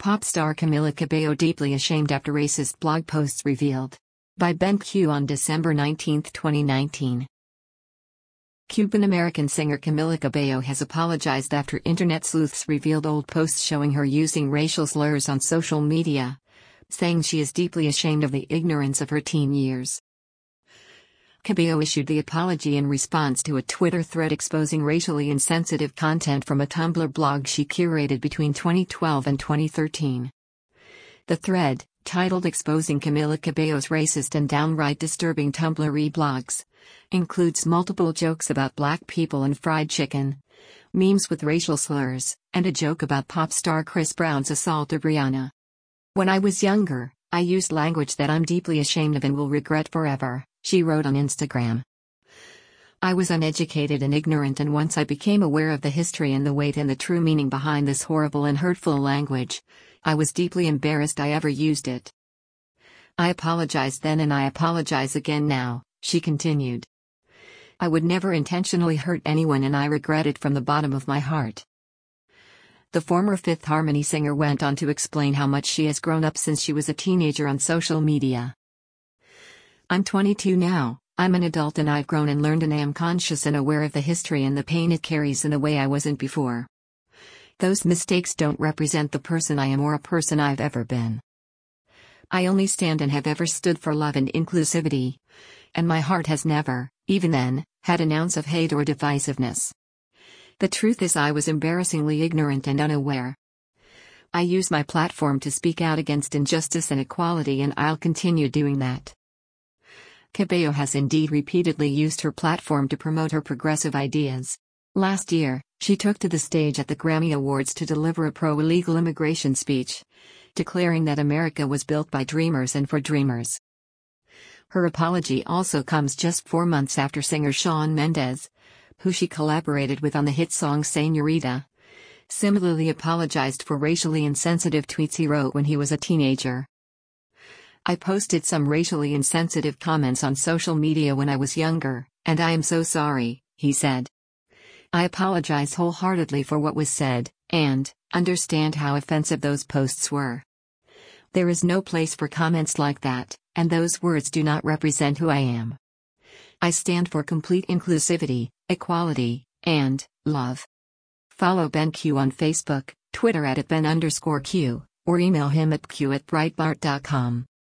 Pop star Camila Cabello deeply ashamed after racist blog posts revealed. By BenQ on December 19, 2019. Cuban-American singer Camila Cabello has apologized after internet sleuths revealed old posts showing her using racial slurs on social media, saying she is deeply ashamed of the ignorance of her teen years. Cabello issued the apology in response to a Twitter thread exposing racially insensitive content from a Tumblr blog she curated between 2012 and 2013. The thread, titled Exposing Camila Cabello's Racist and Downright Disturbing Tumblr Reblogs, includes multiple jokes about black people and fried chicken, memes with racial slurs, and a joke about pop star Chris Brown's assault of Rihanna. "When I was younger, I used language that I'm deeply ashamed of and will regret forever," she wrote on Instagram. "I was uneducated and ignorant, and once I became aware of the history and the weight and the true meaning behind this horrible and hurtful language, I was deeply embarrassed I ever used it. I apologized then and I apologize again now," she continued. "I would never intentionally hurt anyone and I regret it from the bottom of my heart." The former Fifth Harmony singer went on to explain how much she has grown up since she was a teenager on social media. "I'm 22 now, I'm an adult and I've grown and learned and I am conscious and aware of the history and the pain it carries in a way I wasn't before. Those mistakes don't represent the person I am or a person I've ever been. I only stand and have ever stood for love and inclusivity, and my heart has never, even then, had an ounce of hate or divisiveness. The truth is I was embarrassingly ignorant and unaware. I use my platform to speak out against injustice and equality and I'll continue doing that." Cabello has indeed repeatedly used her platform to promote her progressive ideas. Last year, she took to the stage at the Grammy Awards to deliver a pro-illegal immigration speech, declaring that America was built by dreamers and for dreamers. Her apology also comes just 4 months after singer Shawn Mendes, who she collaborated with on the hit song Señorita, similarly apologized for racially insensitive tweets he wrote when he was a teenager. "I posted some racially insensitive comments on social media when I was younger, and I am so sorry," he said. "I apologize wholeheartedly for what was said, and understand how offensive those posts were. There is no place for comments like that, and those words do not represent who I am. I stand for complete inclusivity, equality, and love." Follow BenQ on Facebook, Twitter @Ben_Q, or email him at q@breitbart.com.